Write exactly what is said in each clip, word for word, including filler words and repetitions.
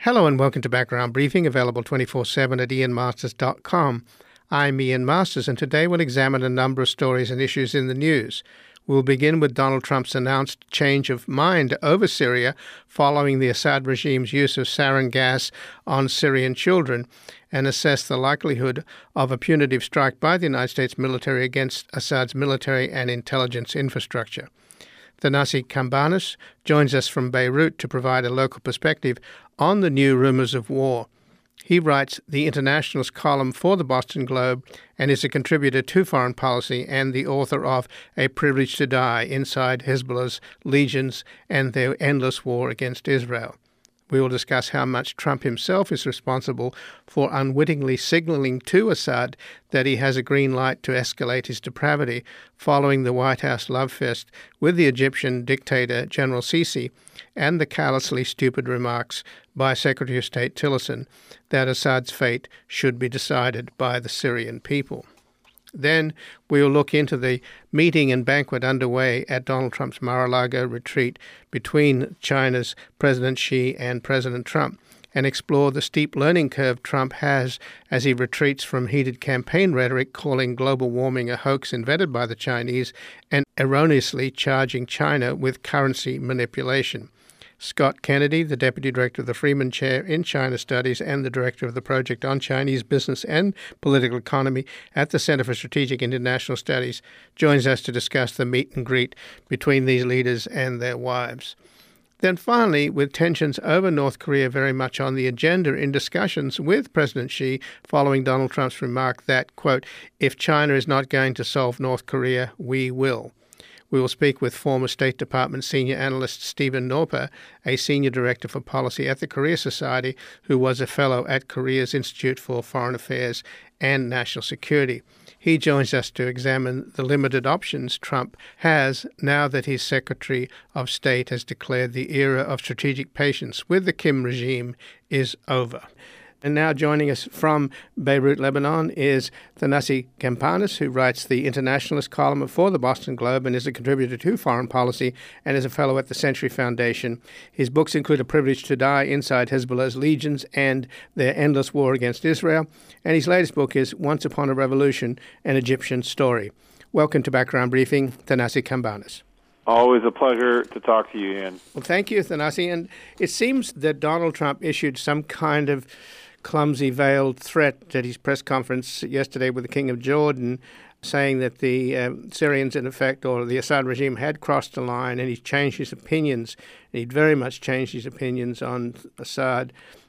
Hello and welcome to Background Briefing, available twenty-four seven at ian masters dot com. I'm Ian Masters, and today we'll examine a number of stories and issues in the news. We'll begin with Donald Trump's announced change of mind over Syria following the Assad regime's use of sarin gas on Syrian children, and assess the likelihood of a punitive strike by the United States military against Assad's military and intelligence infrastructure. Thanasi Cambanis joins us from Beirut to provide a local perspective on the new rumors of war. He writes the Internationalist column for the Boston Globe and is a contributor to Foreign Policy and the author of A Privilege to Die: Inside Hezbollah's Legions and Their Endless War Against Israel. We will discuss how much Trump himself is responsible for unwittingly signaling to Assad that he has a green light to escalate his depravity following the White House love fest with the Egyptian dictator General Sisi, and the callously stupid remarks by Secretary of State Tillerson that Assad's fate should be decided by the Syrian people. Then we'll look into the meeting and banquet underway at Donald Trump's Mar-a-Lago retreat between China's President Xi and President Trump, and explore the steep learning curve Trump has as he retreats from heated campaign rhetoric calling global warming a hoax invented by the Chinese and erroneously charging China with currency manipulation. Scott Kennedy, the Deputy Director of the Freeman Chair in China Studies and the Director of the Project on Chinese Business and Political Economy at the Center for Strategic International Studies, joins us to discuss the meet and greet between these leaders and their wives. Then finally, with tensions over North Korea very much on the agenda in discussions with President Xi following Donald Trump's remark that, quote, if China is not going to solve North Korea, we will. We will speak with former State Department senior analyst Stephen Norper, a senior director for policy at the Korea Society, who was a fellow at Korea's Institute for Foreign Affairs and National Security. He joins us to examine the limited options Trump has now that his Secretary of State has declared the era of strategic patience with the Kim regime is over. And now joining us from Beirut, Lebanon, is Thanasi Cambanis, who writes the Internationalist column for the Boston Globe and is a contributor to Foreign Policy and is a fellow at the Century Foundation. His books include A Privilege to Die: Inside Hezbollah's Legions and Their Endless War Against Israel. And his latest book is Once Upon a Revolution, An Egyptian Story. Welcome to Background Briefing, Thanasi Cambanis. Always a pleasure to talk to you, Ian. Well, thank you, Thanasi. And it seems that Donald Trump issued some kind of clumsy veiled threat at his press conference yesterday with the King of Jordan, saying that the uh, Syrians, in effect, or the Assad regime had crossed the line, and he's changed his opinions. He'd very much changed his opinions on Assad,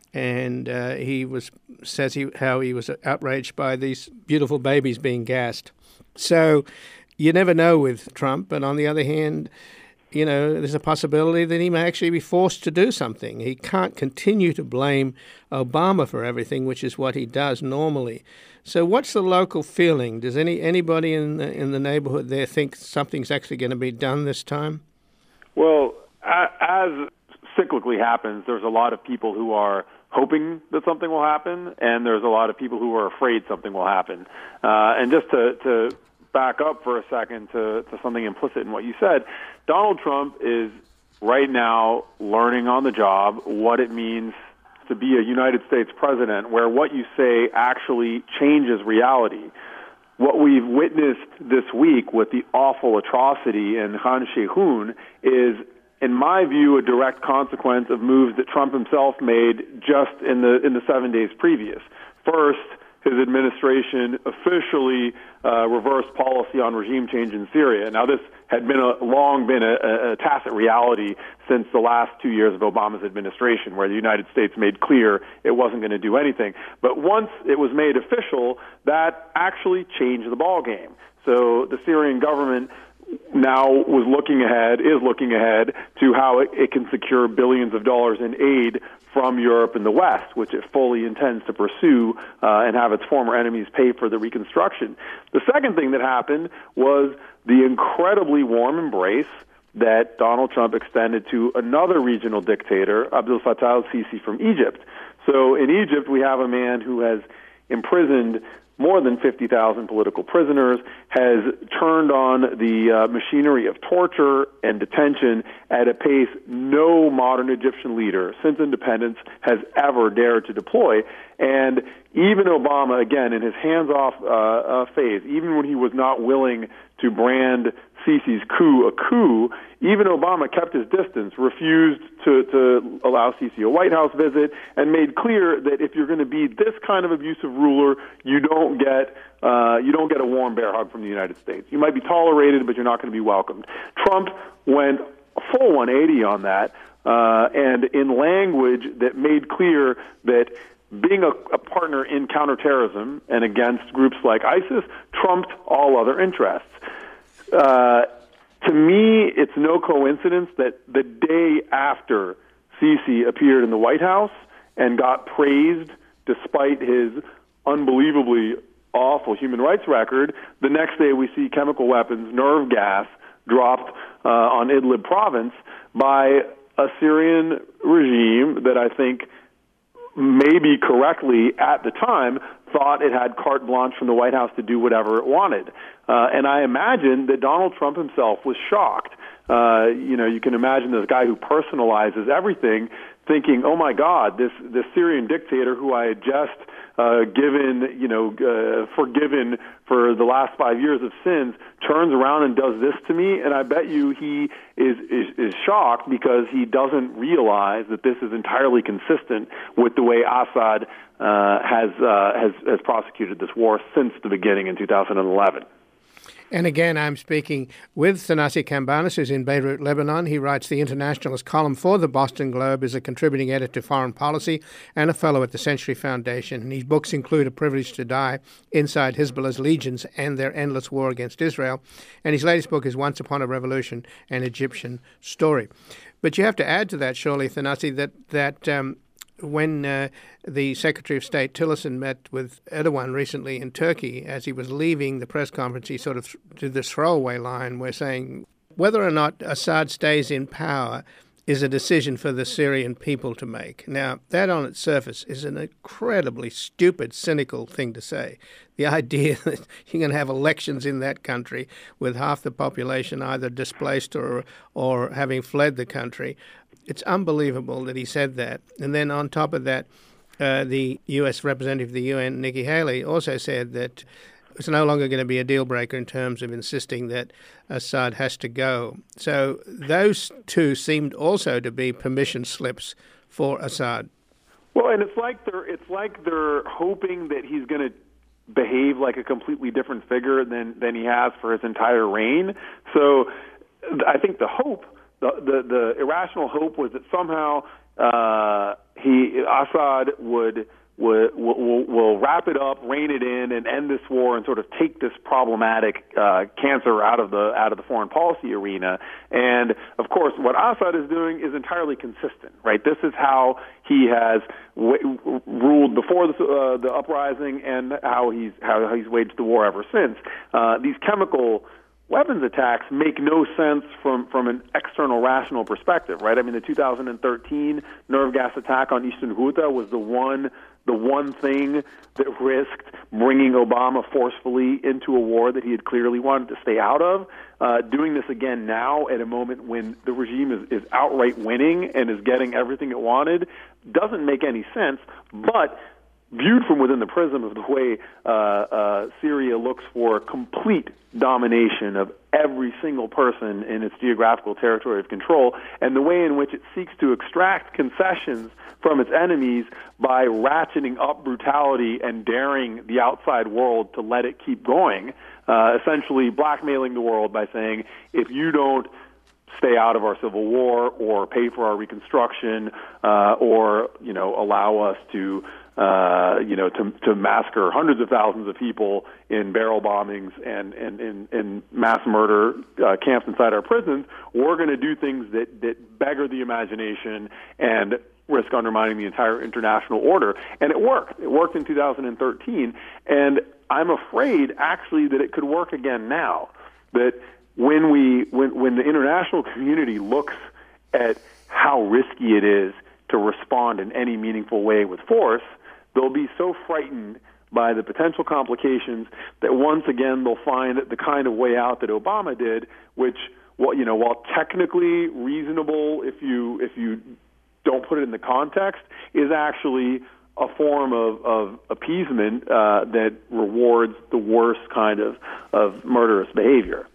and uh, he was says he how he was outraged by these beautiful babies being gassed. So you never know with Trump, but on the other hand, you know, there's a possibility that he may actually be forced to do something. He can't continue to blame Obama for everything, which is what he does normally. So what's the local feeling? Does any anybody in the, in the neighborhood there think something's actually going to be done this time? Well, as cyclically happens, there's a lot of people who are hoping that something will happen, and there's a lot of people who are afraid something will happen. Uh, and just to... to back up for a second to, to something implicit in what you said, Donald Trump is right now learning on the job what it means to be a United States president, where what you say actually changes reality. What we've witnessed this week with the awful atrocity in Khan Sheikhoun is, in my view, a direct consequence of moves that Trump himself made just in the in the seven days previous. First, his administration officially uh, reversed policy on regime change in Syria. Now, this had been a, long been a, a tacit reality since the last two years of Obama's administration, where the United States made clear it wasn't going to do anything. But once it was made official, that actually changed the ballgame. So the Syrian government now was looking ahead, is looking ahead to how it, it can secure billions of dollars in aid from Europe and the West, which it fully intends to pursue uh, and have its former enemies pay for the reconstruction. The second thing that happened was the incredibly warm embrace that Donald Trump extended to another regional dictator, Abdel Fattah al-Sisi from Egypt. So in Egypt, we have a man who has imprisoned more than fifty thousand political prisoners, has turned on the uh, machinery of torture and detention at a pace no modern Egyptian leader since independence has ever dared to deploy. And even Obama, again, in his hands-off uh, uh, phase, even when he was not willing to brand Sisi's coup a coup, even Obama kept his distance, refused to, to allow Sisi a White House visit, and made clear that if you're going to be this kind of abusive ruler, you don't get uh, you don't get a warm bear hug from the United States. You might be tolerated, but you're not going to be welcomed. Trump went full one eighty on that, uh, and in language that made clear that being a, a partner in counterterrorism and against groups like ISIS trumped all other interests. Uh, to me, it's no coincidence that the day after Sisi appeared in the White House and got praised despite his unbelievably awful human rights record, the next day we see chemical weapons, nerve gas, dropped uh, on Idlib province by a Syrian regime that I think maybe correctly at the time thought it had carte blanche from the White House to do whatever it wanted. Uh, and I imagine that Donald Trump himself was shocked. Uh, you know, you can imagine this guy who personalizes everything thinking, oh my God, this, this Syrian dictator who I had just uh, given, you know, uh, forgiven for the last five years of sins, turns around and does this to me. And I bet you he is, is, is shocked because he doesn't realize that this is entirely consistent with the way Assad uh, has, uh, has, has prosecuted this war since the beginning in two thousand eleven. And again, I'm speaking with Thanasi Cambanis, who's in Beirut, Lebanon. He writes the Internationalist column for the Boston Globe, is a contributing editor to foreign policy and a fellow at the Century Foundation. And his books include A Privilege to Die, Inside Hezbollah's Legions and Their Endless War Against Israel. And his latest book is Once Upon a Revolution, An Egyptian Story. But you have to add to that, surely, Thanasi, that, that um, when uh, the Secretary of State Tillerson met with Erdogan recently in Turkey, as he was leaving the press conference, he sort of did this throwaway line where saying whether or not Assad stays in power is a decision for the Syrian people to make. Now, that on its surface is an incredibly stupid, cynical thing to say. The idea that you're going to have elections in that country with half the population either displaced or or having fled the country. It's unbelievable that he said that. And then on top of that, uh, the U S representative of the U N, Nikki Haley, also said that it's no longer going to be a deal breaker in terms of insisting that Assad has to go. So those two seemed also to be permission slips for Assad. Well, and it's like they're it's like they're hoping that he's going to behave like a completely different figure than than he has for his entire reign. So I think the hope. The, the the irrational hope was that somehow uh, he Assad would would will, will wrap it up, rein it in, and end this war, and sort of take this problematic uh, cancer out of the out of the foreign policy arena. And of course, what Assad is doing is entirely consistent, right? This is how he has w- ruled before the, uh, the uprising, and how he's how he's waged the war ever since. Uh, these chemical weapons attacks make no sense from, from an external rational perspective, right? I mean, the two thousand thirteen nerve gas attack on Eastern Ghouta was the one the one thing that risked bringing Obama forcefully into a war that he had clearly wanted to stay out of. Uh, doing this again now at a moment when the regime is, is outright winning and is getting everything it wanted doesn't make any sense, but viewed from within the prism of the way uh, uh, Syria looks for complete domination of every single person in its geographical territory of control, and the way in which it seeks to extract concessions from its enemies by ratcheting up brutality and daring the outside world to let it keep going, uh, essentially blackmailing the world by saying, if you don't stay out of our civil war or pay for our reconstruction uh, or, you know, allow us to Uh, you know, to, to massacre hundreds of thousands of people in barrel bombings and, and, and, and mass murder uh, camps inside our prisons, we're going to do things that, that beggar the imagination and risk undermining the entire international order. And it worked. It worked in two thousand thirteen. And I'm afraid, actually, that it could work again now. That when we, when, when the international community looks at how risky it is to respond in any meaningful way with force, they'll be so frightened by the potential complications that once again they'll find the kind of way out that Obama did, which, well, you know, while technically reasonable if you if you don't put it in the context, is actually a form of, of appeasement uh, that rewards the worst kind of, of murderous behavior.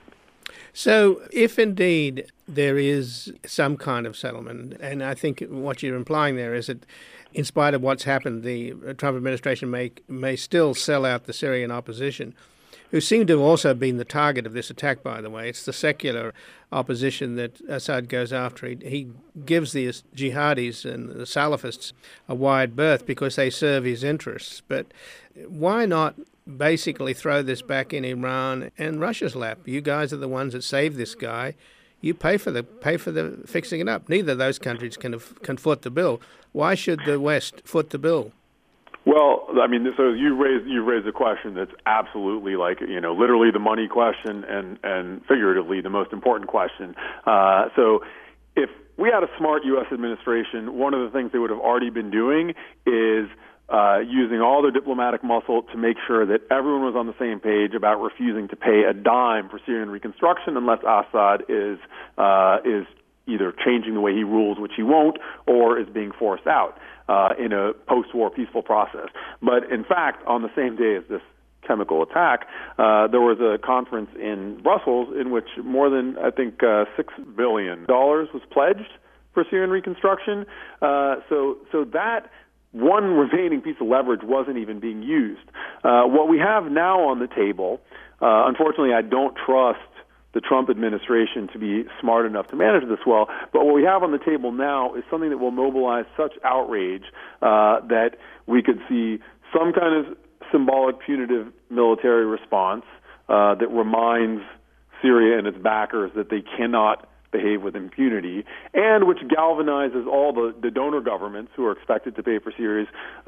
So if indeed there is some kind of settlement, and I think what you're implying there is that in spite of what's happened, the Trump administration may may still sell out the Syrian opposition, who seem to have also been the target of this attack, by the way. It's the secular opposition that Assad goes after. He, he gives the jihadis and the Salafists a wide berth because they serve his interests. But why not basically throw this back in Iran and Russia's lap? You guys are the ones that saved this guy. You pay for the pay for the fixing it up. Neither of those countries can can foot the bill. Why should the West foot the bill? Well, I mean, so you raised you raised a question that's absolutely like, you know, literally the money question and and figuratively the most important question. Uh, so if we had a smart U S administration, one of the things they would have already been doing is Uh, using all their diplomatic muscle to make sure that everyone was on the same page about refusing to pay a dime for Syrian reconstruction unless Assad is uh, is either changing the way he rules, which he won't, or is being forced out uh, in a post-war peaceful process. But in fact, on the same day as this chemical attack, uh, there was a conference in Brussels in which more than, I think, uh, six billion dollars was pledged for Syrian reconstruction. Uh, so, so that one remaining piece of leverage wasn't even being used. Uh, what we have now on the table, uh, unfortunately, I don't trust the Trump administration to be smart enough to manage this well, but what we have on the table now is something that will mobilize such outrage uh, that we could see some kind of symbolic punitive military response uh, that reminds Syria and its backers that they cannot behave with impunity, and which galvanizes all the, the donor governments who are expected to pay for Syria's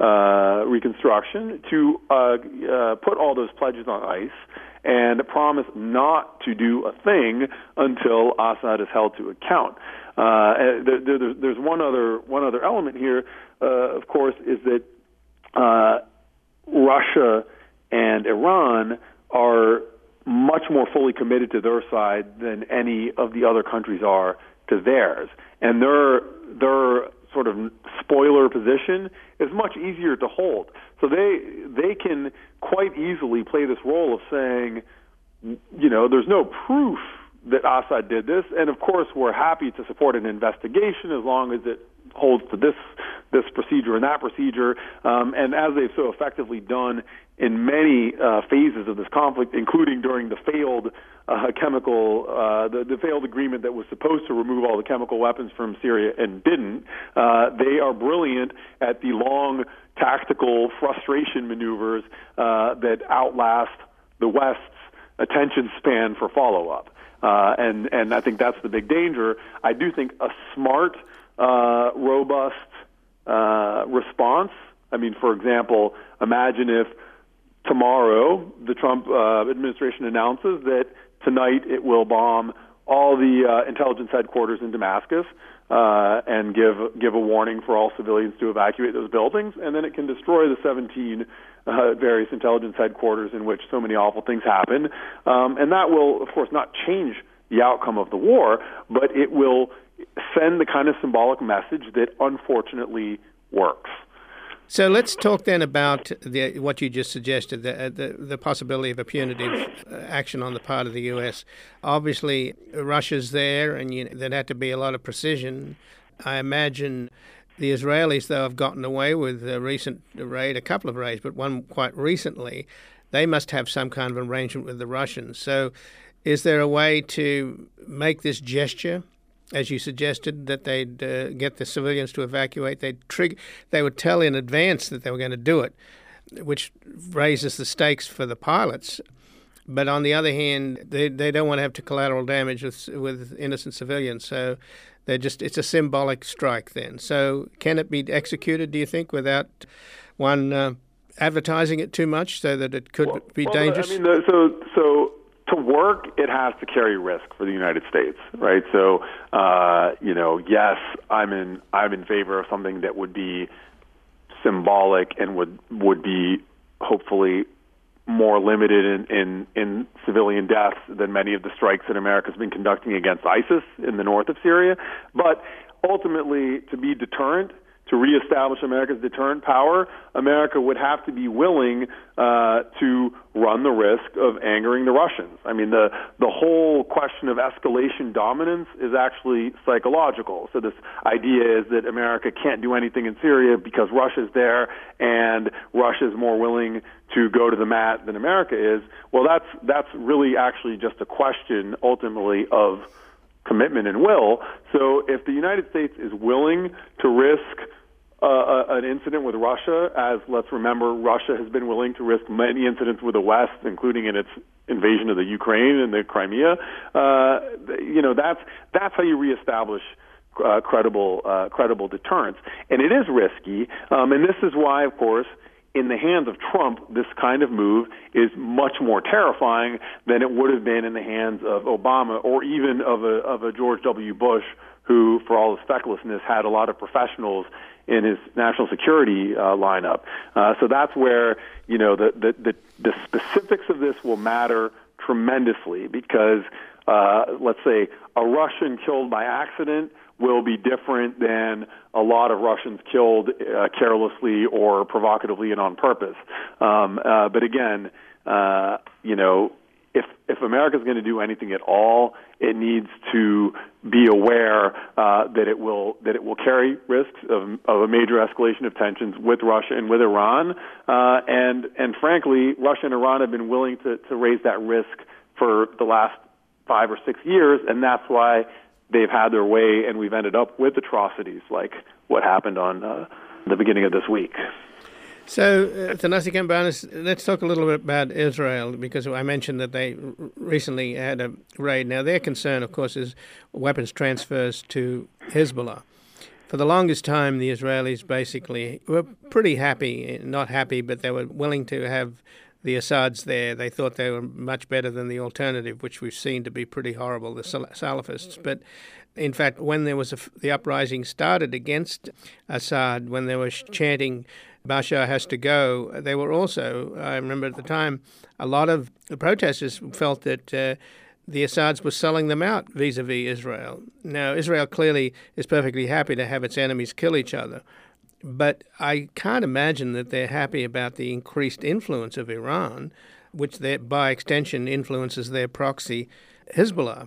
uh, reconstruction to uh, uh, put all those pledges on ice and promise not to do a thing until Assad is held to account. Uh, there, there, there's one other one other element here, uh, of course, is that uh, Russia and Iran are much more fully committed to their side than any of the other countries are to theirs. And their their sort of spoiler position is much easier to hold. So they they can quite easily play this role of saying, you know, there's no proof that Assad did this, and of course we're happy to support an investigation as long as it holds to this this procedure and that procedure. Um, and as they've so effectively done in many uh, phases of this conflict, including during the failed uh, chemical, uh, the, the failed agreement that was supposed to remove all the chemical weapons from Syria and didn't, uh, they are brilliant at the long tactical frustration maneuvers uh, that outlast the West's attention span for follow-up. Uh, and, and I think that's the big danger. I do think a smart, uh, robust uh, response, I mean, for example, imagine if tomorrow the Trump uh, administration announces that tonight it will bomb all the uh, intelligence headquarters in Damascus uh, and give give a warning for all civilians to evacuate those buildings, and then it can destroy the seventeen uh, various intelligence headquarters in which so many awful things happen. Um, and that will, of course, not change the outcome of the war, but it will send the kind of symbolic message that unfortunately works. So let's talk then about the, what you just suggested, the, the the possibility of a punitive action on the part of the U S. Obviously, Russia's there, and you, there'd have to be a lot of precision. I imagine the Israelis, though, have gotten away with a recent raid, a couple of raids, but one quite recently. They must have some kind of arrangement with the Russians. So is there a way to make this gesture, as you suggested, that they'd uh, get the civilians to evacuate? They'd trigger, they would tell in advance that they were going to do it, which raises the stakes for the pilots. But on the other hand, they they don't want to have to collateral damage with with innocent civilians. So they just it's a symbolic strike then. So can it be executed, do you think, without one uh, advertising it too much so that it could well, be well, dangerous? I mean, the, so so. To work, it has to carry risk for the United States, right? So, uh, you know, yes, I'm in I'm in favor of something that would be symbolic and would would be hopefully more limited in, in, in civilian deaths than many of the strikes that America's been conducting against ISIS in the north of Syria. But ultimately, to be deterrent, to reestablish America's deterrent power, America would have to be willing uh, to run the risk of angering the Russians. I mean, the the whole question of escalation dominance is actually psychological. So this idea is that America can't do anything in Syria because Russia's there, and Russia's more willing to go to the mat than America is. Well, that's that's really actually just a question, ultimately, of commitment and will. So if the United States is willing to risk uh, an incident with Russia, as let's remember, Russia has been willing to risk many incidents with the West, including in its invasion of the Ukraine and the Crimea, uh, you know, that's that's how you reestablish uh, credible uh, credible deterrence. And it is risky, um, and this is why, of course, in the hands of Trump, this kind of move is much more terrifying than it would have been in the hands of Obama or even of a of a George W. Bush, who, for all his fecklessness, had a lot of professionals in his national security uh, lineup. Uh, so that's where, you know, the, the, the, the specifics of this will matter tremendously because, uh, let's say, a Russian killed by accident will be different than a lot of Russians killed uh, carelessly or provocatively and on purpose. Um, uh, but again, uh, you know, if if America's going to do anything at all, it needs to be aware uh, that it will that it will carry risks of, of a major escalation of tensions with Russia and with Iran. Uh, and and frankly, Russia and Iran have been willing to, to raise that risk for the last five or six years, and that's why they've had their way, and we've ended up with atrocities like what happened on uh, the beginning of this week. So, uh, Thanasi Cambanis, let's talk a little bit about Israel, because I mentioned that they r- recently had a raid. Now, their concern, of course, is weapons transfers to Hezbollah. For the longest time, the Israelis basically were pretty happy, not happy, but they were willing to have the Assads there. They thought they were much better than the alternative, which we've seen to be pretty horrible, the Salafists. But in fact, when there was a, the uprising started against Assad, when they were chanting, Bashar has to go, they were also, I remember at the time, a lot of the protesters felt that uh, the Assads were selling them out vis-a-vis Israel. Now, Israel clearly is perfectly happy to have its enemies kill each other, but I can't imagine that they're happy about the increased influence of Iran, which they, by extension influences their proxy, Hezbollah.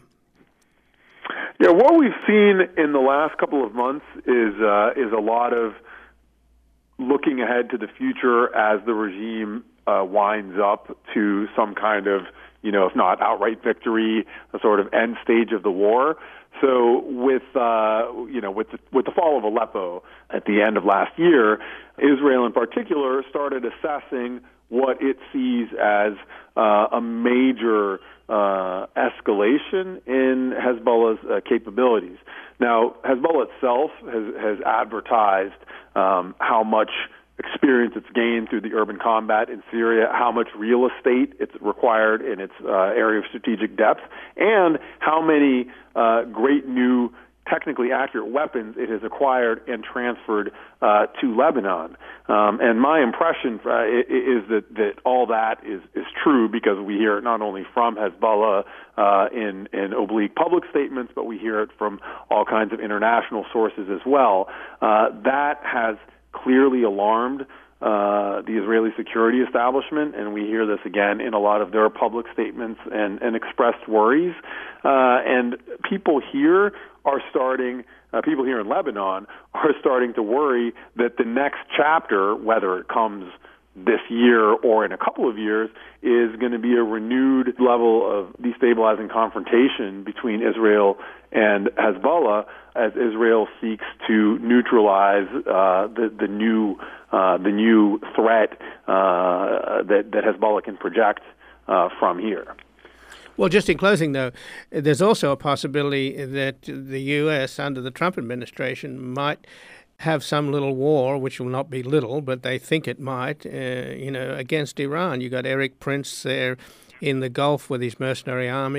Yeah, what we've seen in the last couple of months is uh, is a lot of looking ahead to the future as the regime uh, winds up to some kind of, you know, if not outright victory, a sort of end stage of the war. So with, uh, you know, with the, with the fall of Aleppo at the end of last year, Israel in particular started assessing what it sees as uh, a major uh, escalation in Hezbollah's uh, capabilities. Now, Hezbollah itself has, has advertised um, how much experience it's gained through the urban combat in Syria, how much real estate it's required in its uh, area of strategic depth, and how many uh, great new technically accurate weapons it has acquired and transferred uh, to Lebanon. Um, and my impression uh, is that, that all that is, is true because we hear it not only from Hezbollah uh, in, in oblique public statements, but we hear it from all kinds of international sources as well. Uh, that has clearly alarmed uh, the Israeli security establishment, and we hear this again in a lot of their public statements and, and expressed worries. Uh, and people here are starting, uh, people here in Lebanon are starting to worry that the next chapter, whether it comes this year or in a couple of years, is going to be a renewed level of destabilizing confrontation between Israel and Hezbollah as Israel seeks to neutralize uh, the, the new uh, the new threat uh, that, that Hezbollah can project uh, from here. Well, just in closing, though, there's also a possibility that the U S under the Trump administration might have some little war, which will not be little, but they think it might, uh, you know, against Iran. You got Eric Prince there in the Gulf with his mercenary army.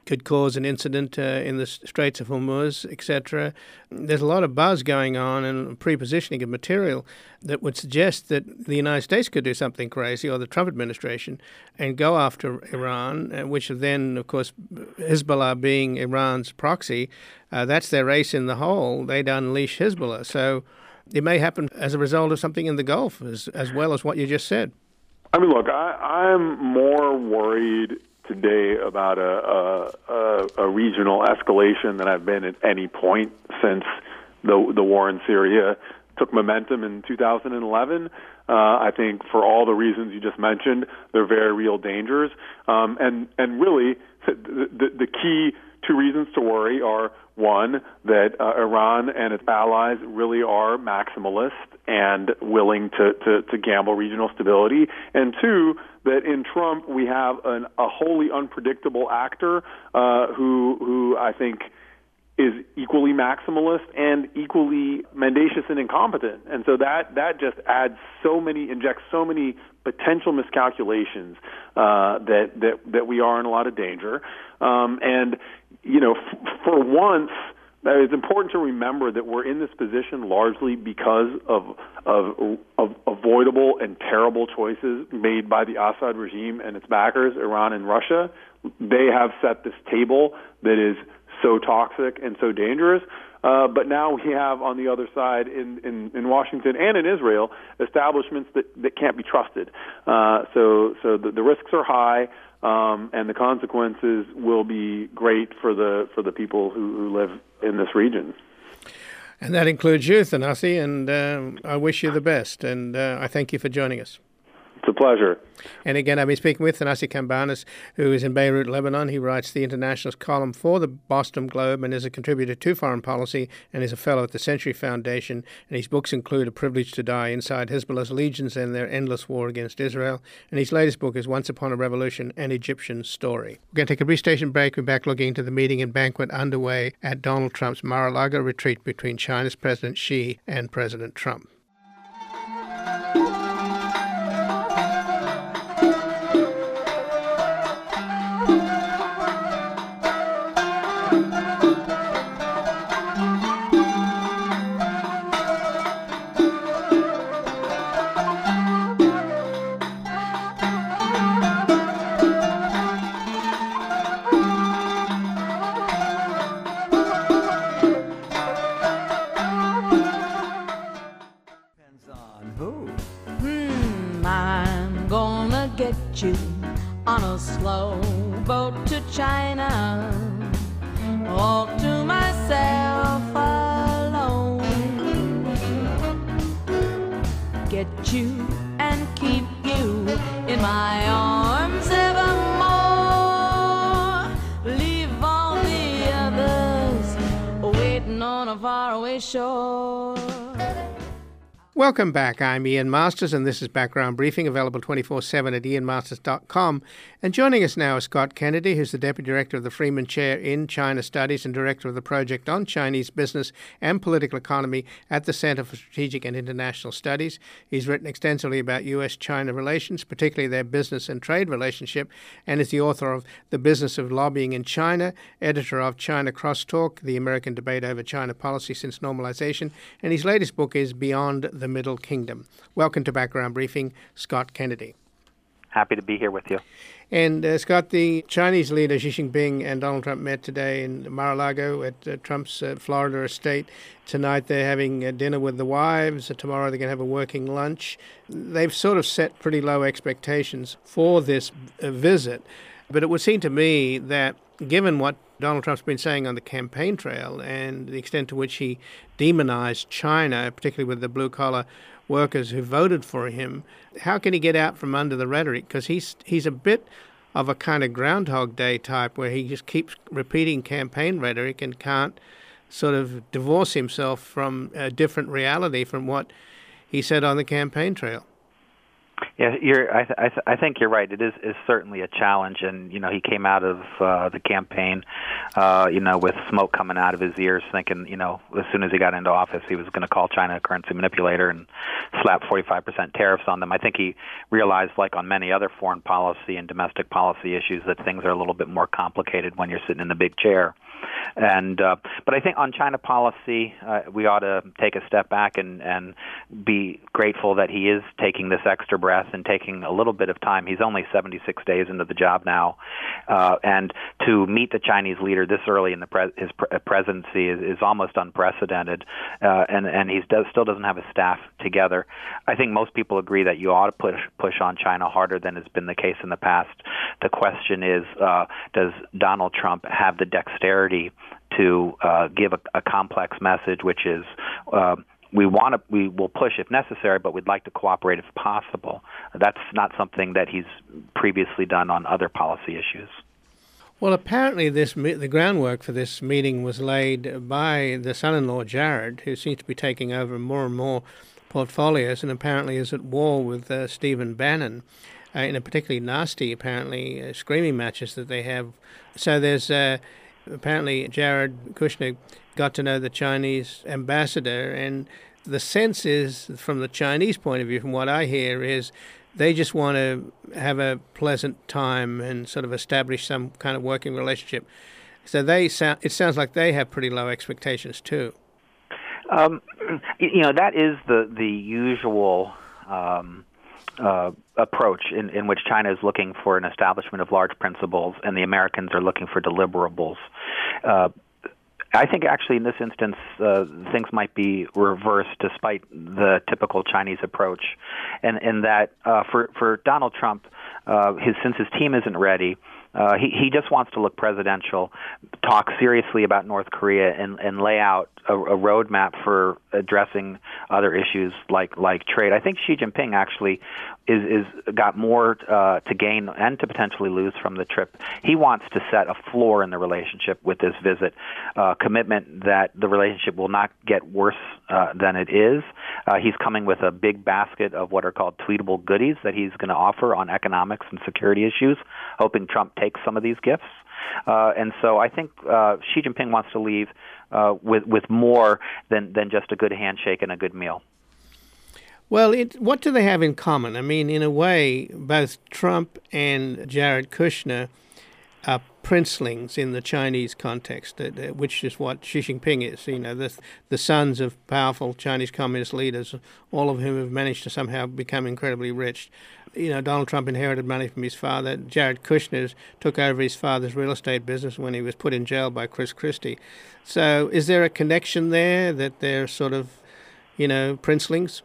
could cause an incident uh, in the Straits of Hormuz, et cetera. There's a lot of buzz going on and pre-positioning of material that would suggest that the United States could do something crazy, or the Trump administration, and go after Iran, uh, which then, of course, Hezbollah being Iran's proxy, uh, that's their race in the hole. They'd unleash Hezbollah. So it may happen as a result of something in the Gulf, as, as well as what you just said. I mean, look, I, I'm more worried today about a, a, a regional escalation than I've been at any point since the the war in Syria took momentum in two thousand eleven. Uh, I think for all the reasons you just mentioned, they're very real dangers. Um, and, and really, the, the, the key two reasons to worry are, one, that uh, Iran and its allies really are maximalist and willing to, to, to gamble regional stability, and two, that in Trump we have an, a wholly unpredictable actor uh, who who I think is equally maximalist and equally mendacious and incompetent. And so that that just adds so many, injects so many potential miscalculations uh, that that that we are in a lot of danger. Um, and you know, f- for once, it's important to remember that we're in this position largely because of, of of avoidable and terrible choices made by the Assad regime and its backers, Iran and Russia. They have set this table that is so toxic and so dangerous. Uh, but now we have on the other side in, in, in Washington and in Israel establishments that, that can't be trusted. Uh, so so the, the risks are high. Um, and the consequences will be great for the for the people who, who live in this region. And that includes you, Thanasi, and uh, I wish you the best. And uh, I thank you for joining us. It's a pleasure. And again, I've been speaking with Thanasi Cambanis, who is in Beirut, Lebanon. He writes the internationalist column for the Boston Globe and is a contributor to Foreign Policy and is a fellow at the Century Foundation. And his books include A Privilege to Die, Inside Hezbollah's Legions and Their Endless War Against Israel. And his latest book is Once Upon a Revolution, An Egyptian Story. We're going to take a brief station break. We're back looking into the meeting and banquet underway at Donald Trump's Mar-a-Lago retreat between China's President Xi and President Trump. You on a slow boat to China, all to myself alone. Get you and keep you in my arms evermore. Leave all the others waiting on a faraway shore. Welcome back. I'm Ian Masters, and this is Background Briefing, available twenty-four seven at ian masters dot com. And joining us now is Scott Kennedy, who's the Deputy Director of the Freeman Chair in China Studies and Director of the Project on Chinese Business and Political Economy at the Center for Strategic and International Studies. He's written extensively about U S China relations, particularly their business and trade relationship, and is the author of The Business of Lobbying in China, editor of China Crosstalk, the American debate over China policy since normalization, and his latest book is Beyond the Middle Kingdom. Welcome to Background Briefing, Scott Kennedy. Happy to be here with you. And uh, Scott, the Chinese leader Xi Jinping and Donald Trump met today in Mar-a-Lago at uh, Trump's uh, Florida estate. Tonight they're having uh, dinner with the wives. Uh, tomorrow they're going to have a working lunch. They've sort of set pretty low expectations for this uh, visit. But it would seem to me that given what Donald Trump's been saying on the campaign trail and the extent to which he demonized China, particularly with the blue-collar workers who voted for him, how can he get out from under the rhetoric? Because he's he's a bit of a kind of Groundhog Day type where he just keeps repeating campaign rhetoric and can't sort of divorce himself from a different reality from what he said on the campaign trail. Yeah, you're. I, th- I, th- I think you're right. It is, is certainly a challenge, and you know, he came out of uh, the campaign, uh, you know, with smoke coming out of his ears, thinking, you know, as soon as he got into office, he was going to call China a currency manipulator and slap forty-five percent tariffs on them. I think he realized, like on many other foreign policy and domestic policy issues, that things are a little bit more complicated when you're sitting in the big chair. And uh, but I think on China policy, uh, we ought to take a step back and, and be grateful that he is taking this extra breath and taking a little bit of time. He's only seventy-six days into the job now, uh, and to meet the Chinese leader this early in the pre- his pre- presidency is, is almost unprecedented. Uh, and and he does, still doesn't have a staff together. I think most people agree that you ought to push push on China harder than has been the case in the past. The question is, uh, does Donald Trump have the dexterity to uh, give a, a complex message, which is uh, we want to, we will push if necessary, but we'd like to cooperate if possible. That's not something that he's previously done on other policy issues. Well, apparently this the groundwork for this meeting was laid by the son-in-law Jared, who seems to be taking over more and more portfolios, and apparently is at war with uh, Stephen Bannon uh, in a particularly nasty, apparently, uh, screaming matches that they have. So there's uh, apparently Jared Kushner got to know the Chinese ambassador, and the sense is, from the Chinese point of view, from what I hear, is they just want to have a pleasant time and sort of establish some kind of working relationship. So they sound, it sounds like they have pretty low expectations too. Um, you know, that is the the usual um, uh, approach in, in which China is looking for an establishment of large principles, and the Americans are looking for deliverables. Uh, I think actually in this instance, uh, things might be reversed despite the typical Chinese approach, and, and that uh, for, for Donald Trump, uh, his, since his team isn't ready, uh, he, he just wants to look presidential, talk seriously about North Korea, and, and lay out a, a roadmap for addressing other issues like, like trade. I think Xi Jinping actually is, is got more uh, to gain and to potentially lose from the trip. He wants to set a floor in the relationship with this visit, uh, commitment that the relationship will not get worse uh, than it is. Uh, he's coming with a big basket of what are called tweetable goodies that he's going to offer on economics and security issues, hoping Trump takes some of these gifts. Uh, and so I think uh, Xi Jinping wants to leave uh, with with more than, than just a good handshake and a good meal. Well, it, what do they have in common? I mean, in a way, both Trump and Jared Kushner are princelings in the Chinese context, uh, which is what Xi Jinping is. You know, the the sons of powerful Chinese communist leaders, all of whom have managed to somehow become incredibly rich. You know, Donald Trump inherited money from his father. Jared Kushner took over his father's real estate business when he was put in jail by Chris Christie. So is there a connection there that they're sort of, you know, princelings?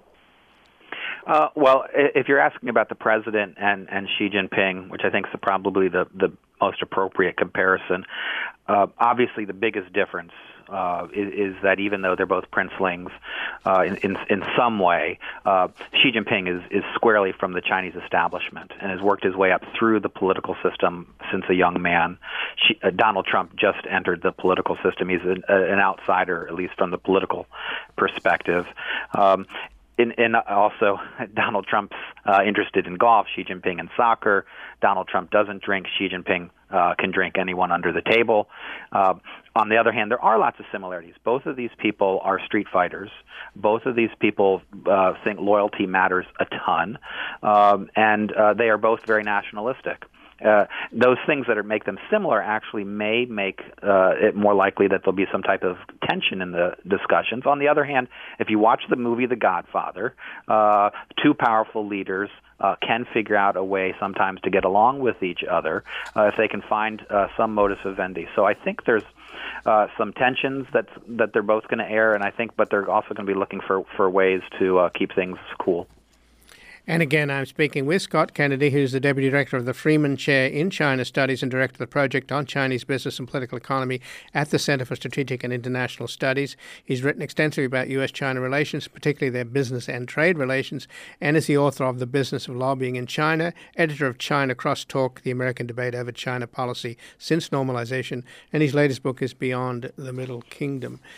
Uh, well, if you're asking about the president and, and Xi Jinping, which I think is probably the, the most appropriate comparison, uh, obviously the biggest difference uh, is, is that even though they're both princelings uh, in, in in some way, uh, Xi Jinping is, is squarely from the Chinese establishment and has worked his way up through the political system since a young man. Xi, uh, Donald Trump just entered the political system. He's an, uh, an outsider, at least from the political perspective. Um, In, in also, Donald Trump's uh, interested in golf, Xi Jinping in soccer. Donald Trump doesn't drink. Xi Jinping uh, can drink anyone under the table. Uh, on the other hand, there are lots of similarities. Both of these people are street fighters. Both of these people uh, think loyalty matters a ton, um, and uh, they are both very nationalistic. Uh, those things that are, make them similar actually may make uh, it more likely that there'll be some type of tension in the discussions. On the other hand, if you watch the movie The Godfather, uh, two powerful leaders uh, can figure out a way sometimes to get along with each other uh, if they can find uh, some modus vivendi. So I think there's uh, some tensions that that they're both going to air, and I think, but they're also going to be looking for for ways to uh, keep things cool. And again, I'm speaking with Scott Kennedy, who's the Deputy Director of the Freeman Chair in China Studies and Director of the Project on Chinese Business and Political Economy at the Center for Strategic and International Studies. He's written extensively about U S China relations, particularly their business and trade relations, and is the author of The Business of Lobbying in China, editor of China Crosstalk, the American debate over China policy since normalization, and his latest book is Beyond the Middle Kingdom.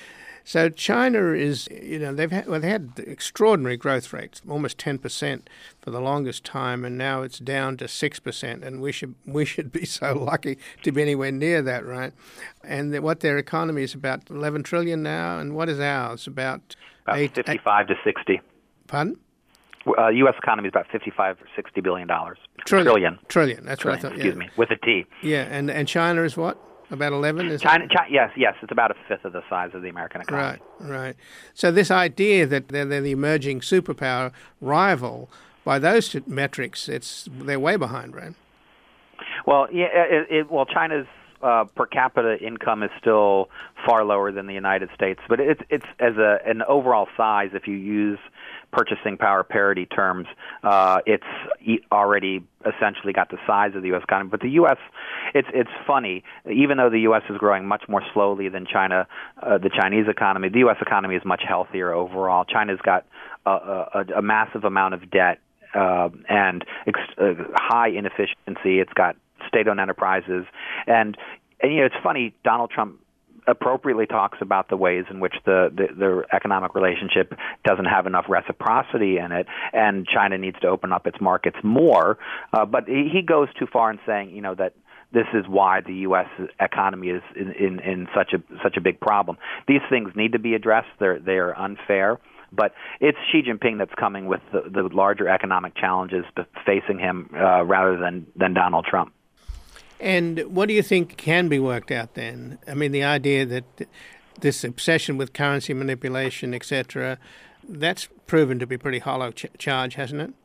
So China is, you know, they've had, well, they had extraordinary growth rates, almost ten percent for the longest time, and now it's down to six percent, and we should we should be so lucky to be anywhere near that, right? And the, what their economy is about eleven trillion now, and what is ours? About, about eight, fifty-five eight, to sixty. Pardon? Uh, U S economy is about fifty-five or sixty billion dollars. Trillion. Trillion. Trillion. That's Trillion, what I thought. Excuse yeah. me, with a T. Yeah, and and China is what? About eleven? Is China, China, yes, yes, it's about a fifth of the size of the American economy. Right, right. So this idea that they're, they're the emerging superpower rival, by those two metrics, it's they're way behind, right? Well, yeah, it, it, well, China's uh, per capita income is still far lower than the United States, but it's it's as a an overall size. If you use purchasing power parity terms, uh, it's already essentially got the size of the U S economy. But the U S, it's it's funny, even though the U S is growing much more slowly than China, uh, the Chinese economy, the U S economy is much healthier overall. China's got a, a, a massive amount of debt uh, and ex- uh, high inefficiency. It's got state-owned enterprises. And, and, you know, it's funny, Donald Trump appropriately talks about the ways in which the, the, the economic relationship doesn't have enough reciprocity in it, and China needs to open up its markets more. Uh, but he, he goes too far in saying, you know, that this is why the U S economy is in, in, in such a such a big problem. These things need to be addressed. They're they are unfair. But it's Xi Jinping that's coming with the, the larger economic challenges facing him uh, rather than, than Donald Trump. And what do you think can be worked out then? I mean, the idea that this obsession with currency manipulation, et cetera, that's proven to be pretty hollow ch- charge, hasn't it?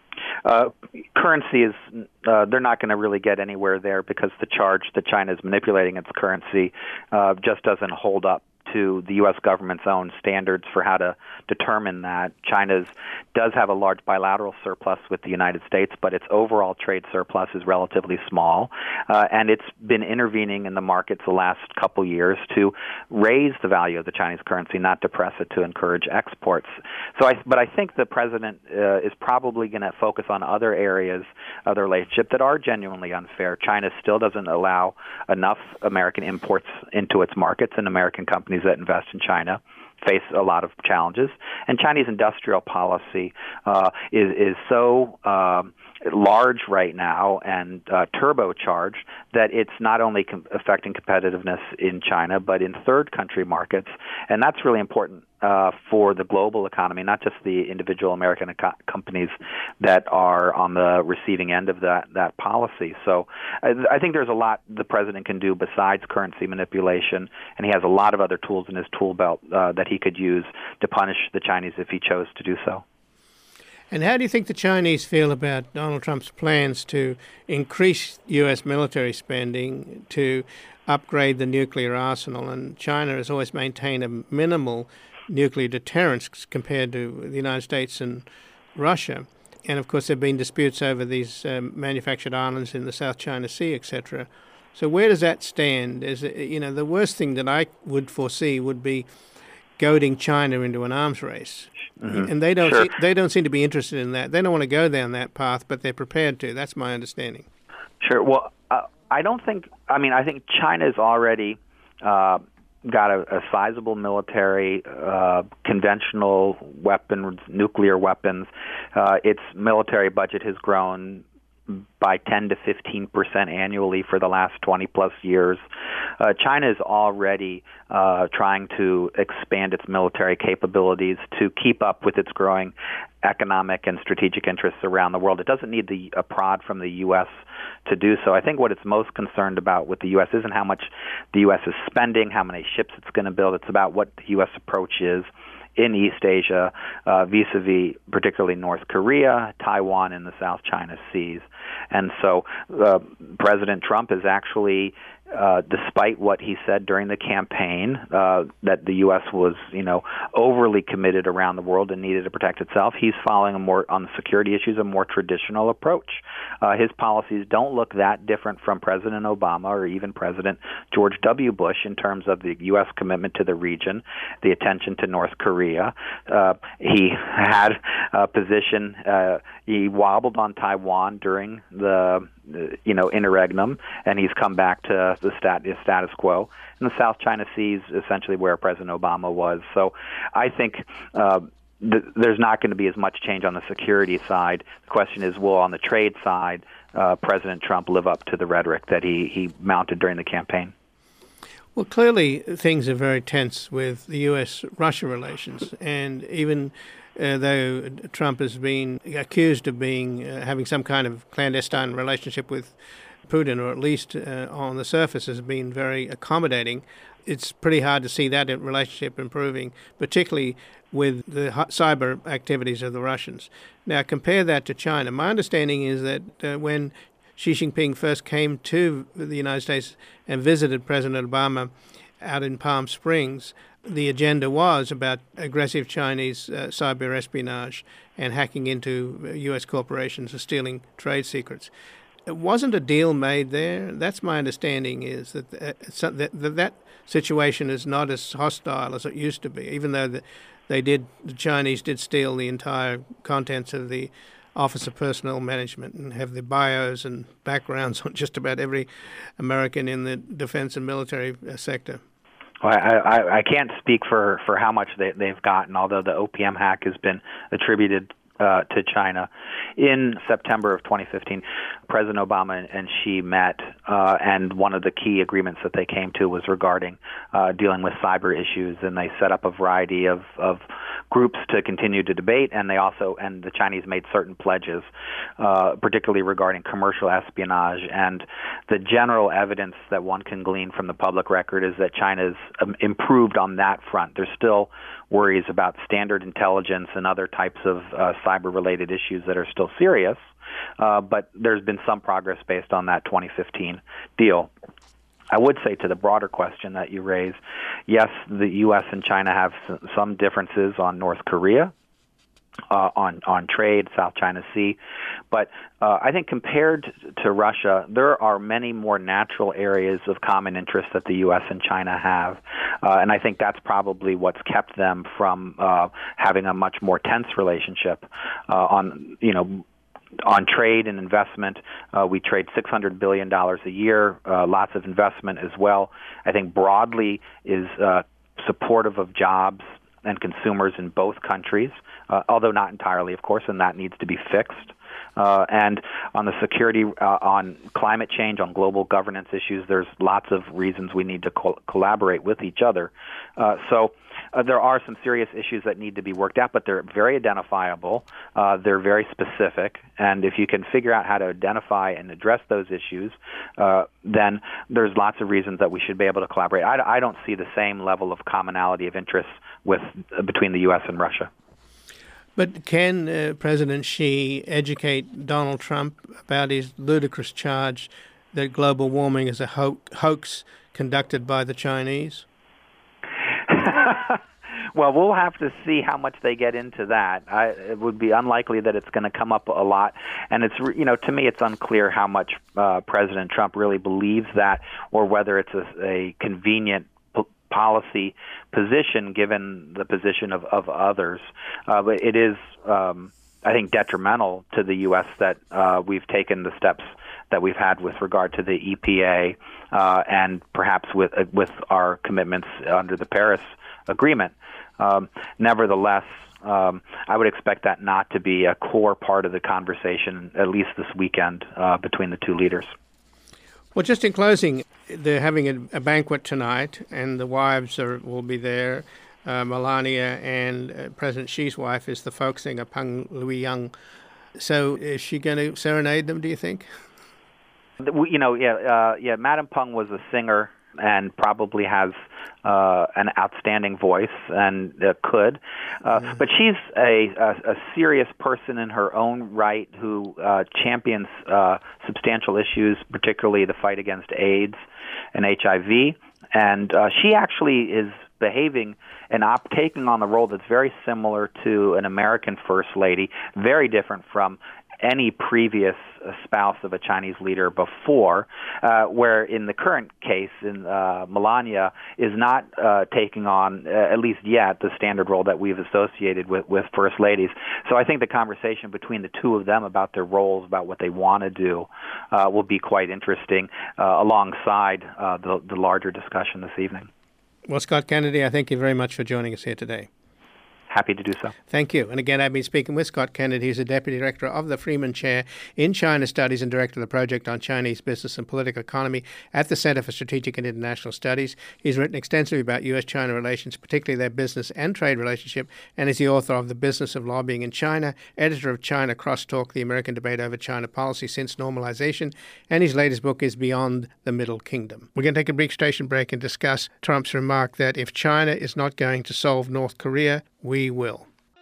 Uh, currency is, uh, they're not going to really get anywhere there because the charge that China is manipulating its currency uh, just doesn't hold up to the U S government's own standards for how to determine that. China's does have a large bilateral surplus with the United States, but its overall trade surplus is relatively small, uh, and it's been intervening in the markets the last couple years to raise the value of the Chinese currency, not depress it to encourage exports. So, I, but I think the president uh, is probably going to focus on other areas of the relationship that are genuinely unfair. China still doesn't allow enough American imports into its markets, and American companies that invest in China face a lot of challenges. And Chinese industrial policy uh, is, is so um, large right now and uh, turbocharged that it's not only com- affecting competitiveness in China, but in third country markets. And that's really important uh, for the global economy, not just the individual American eco- companies that are on the receiving end of that, that policy. So I, I think there's a lot the president can do besides currency manipulation, and he has a lot of other tools in his tool belt uh, that he could use to punish the Chinese if he chose to do so. And how do you think the Chinese feel about Donald Trump's plans to increase U S military spending to upgrade the nuclear arsenal? And China has always maintained a minimal nuclear deterrence compared to the United States and Russia. And, of course, there have been disputes over these um, manufactured islands in the South China Sea, et cetera. So where does that stand? Is it, you know, the worst thing that I would foresee would be goading China into an arms race. Mm-hmm. And they don't sure. see, they don't seem to be interested in that. They don't want to go down that path, but they're prepared to. That's my understanding. Sure. Well, uh, I don't think, I mean, I think China's already uh, got a, a sizable military, uh, conventional weapons, nuclear weapons. Uh, its military budget has grown by ten to fifteen percent annually for the last twenty plus years. Uh, China is already uh, trying to expand its military capabilities to keep up with its growing economic and strategic interests around the world. It doesn't need the a prod from the U S to do so. I think what it's most concerned about with the U S isn't how much the U S is spending, how many ships it's going to build. It's about what the U S approach is in East Asia, uh, vis-a-vis particularly North Korea, Taiwan, and the South China Seas. And so uh, President Trump is actually, uh, despite what he said during the campaign, uh, that the U S was, you know, overly committed around the world and needed to protect itself, he's following a more, on the security issues, a more traditional approach. Uh, his policies don't look that different from President Obama or even President George W. Bush in terms of the U S commitment to the region, the attention to North Korea. Uh, he had a position, uh, he wobbled on Taiwan during the you know, interregnum, and he's come back to the stat, the status quo. And the South China Sea is essentially where President Obama was. So I think uh, th- there's not going to be as much change on the security side. The question is, will on the trade side, uh, President Trump live up to the rhetoric that he, he mounted during the campaign? Well, clearly things are very tense with the U S Russia relations, and even uh, though Trump has been accused of being uh, having some kind of clandestine relationship with Putin, or at least uh, on the surface has been very accommodating, it's pretty hard to see that relationship improving, particularly with the cyber activities of the Russians. Now, compare that to China. My understanding is that uh, when Xi Jinping first came to the United States and visited President Obama out in Palm Springs, the agenda was about aggressive Chinese uh, cyber espionage and hacking into U S corporations and stealing trade secrets. It wasn't a deal made there. That's my understanding, is that uh, that, that situation is not as hostile as it used to be, even though the, they did, the Chinese did steal the entire contents of the Office of Personnel Management and have the bios and backgrounds on just about every American in the defense and military sector. Well, I, I, I can't speak for, for how much they, they've gotten, although the O P M hack has been attributed uh, to China. In September of twenty fifteen, President Obama and, and Xi met, uh, and one of the key agreements that they came to was regarding uh, dealing with cyber issues, and they set up a variety of, of groups to continue to debate, and they also, and the Chinese made certain pledges, uh, particularly regarding commercial espionage. And the general evidence that one can glean from the public record is that China's um, improved on that front. There's still worries about standard intelligence and other types of uh, cyber-related issues that are still serious, uh, but there's been some progress based on that twenty fifteen deal. I would say to the broader question that you raise, yes, the U S and China have some differences on North Korea, uh, on on trade, South China Sea, but uh, I think compared to Russia, there are many more natural areas of common interest that the U S and China have, uh, and I think that's probably what's kept them from uh, having a much more tense relationship uh, on, you know, on trade and investment. Uh, we trade six hundred billion dollars a year, uh, lots of investment as well. I think broadly is uh, supportive of jobs and consumers in both countries, uh, although not entirely, of course, and that needs to be fixed. Uh, and on the security, uh, on climate change, on global governance issues, there's lots of reasons we need to co- collaborate with each other. Uh, so uh, there are some serious issues that need to be worked out, but they're very identifiable. Uh, they're very specific. And if you can figure out how to identify and address those issues, uh, then there's lots of reasons that we should be able to collaborate. I, I don't see the same level of commonality of interests with uh, between the U S and Russia. But can uh, President Xi educate Donald Trump about his ludicrous charge that global warming is a ho- hoax conducted by the Chinese? Well, we'll have to see how much they get into that. I, it would be unlikely that it's going to come up a lot. And it's, you know, to me, it's unclear how much uh, President Trump really believes that, or whether it's a, a convenient policy position given the position of, of others. Uh, but it is, um, I think, detrimental to the U S that uh, we've taken the steps that we've had with regard to the E P A uh, and perhaps with uh, with our commitments under the Paris Agreement. Um, nevertheless, um, I would expect that not to be a core part of the conversation, at least this weekend, uh, between the two leaders. Well, just in closing, they're having a, a banquet tonight, and the wives are, will be there. Uh, Melania and uh, President Xi's wife is the folk singer Peng Luiyang. So is she going to serenade them, do you think? You know, yeah, uh, yeah. Madam Peng was a singer and probably has uh, an outstanding voice and uh, could. Uh, mm-hmm. But she's a, a, a serious person in her own right who uh, champions uh, substantial issues, particularly the fight against AIDS and H I V. And uh, she actually is behaving and op- taking on the role that's very similar to an American First Lady, very different from any previous uh, spouse of a Chinese leader before, uh, where in the current case, in uh, Melania is not uh, taking on, uh, at least yet, the standard role that we've associated with, with first ladies. So I think the conversation between the two of them about their roles, about what they want to do, uh, will be quite interesting uh, alongside uh, the, the larger discussion this evening. Well, Scott Kennedy, I thank you very much for joining us here today. Happy to do so. Thank you. And again, I've been speaking with Scott Kennedy. He's the Deputy Director of the Freeman Chair in China Studies and Director of the Project on Chinese Business and Political Economy at the Center for Strategic and International Studies. He's written extensively about U S China relations, particularly their business and trade relationship, and is the author of The Business of Lobbying in China, editor of China Crosstalk, the American debate over China policy since normalization, and his latest book is Beyond the Middle Kingdom. We're going to take a brief station break and discuss Trump's remark that if China is not going to solve North Korea, we will.